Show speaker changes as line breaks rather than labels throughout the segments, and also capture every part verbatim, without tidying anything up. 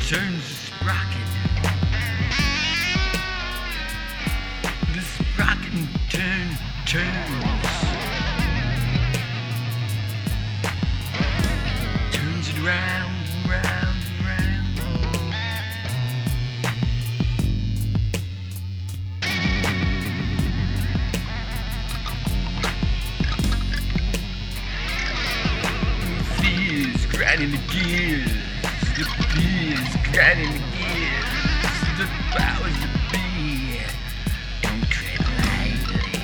turns the sprocket. The sprocket and turn, turns. Turns it round and round and round. Fears grinding the gears. The fears grinding the gears. The powers that be don't tread lightly.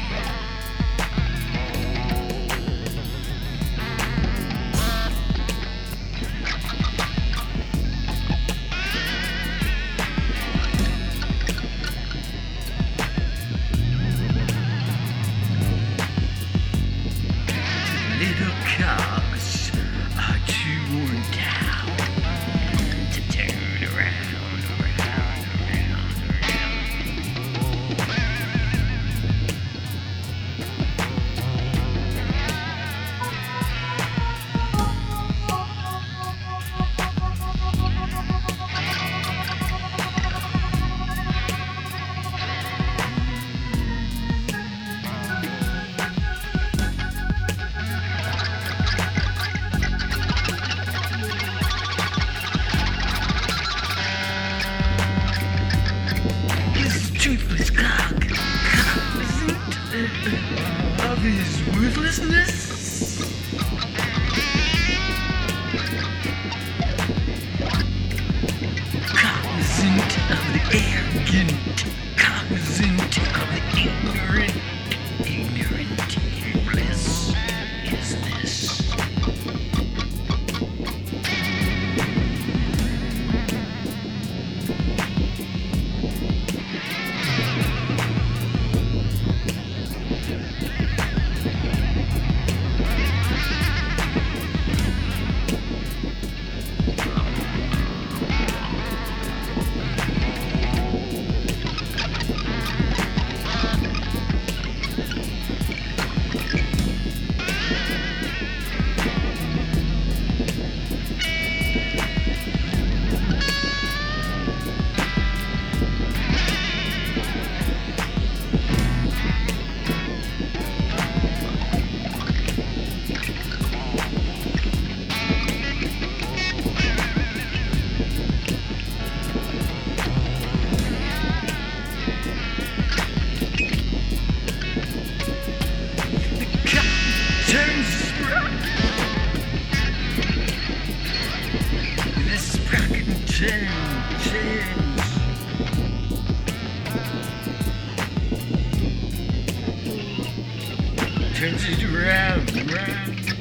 Little cogs are too worn down to turn around, around, around, toothless cock, cognizant of his worthlessness. Cognizant of the arrogant, cognizant of the ignorant, ignorant in bliss is this. Turn, turns. Turns it around, around.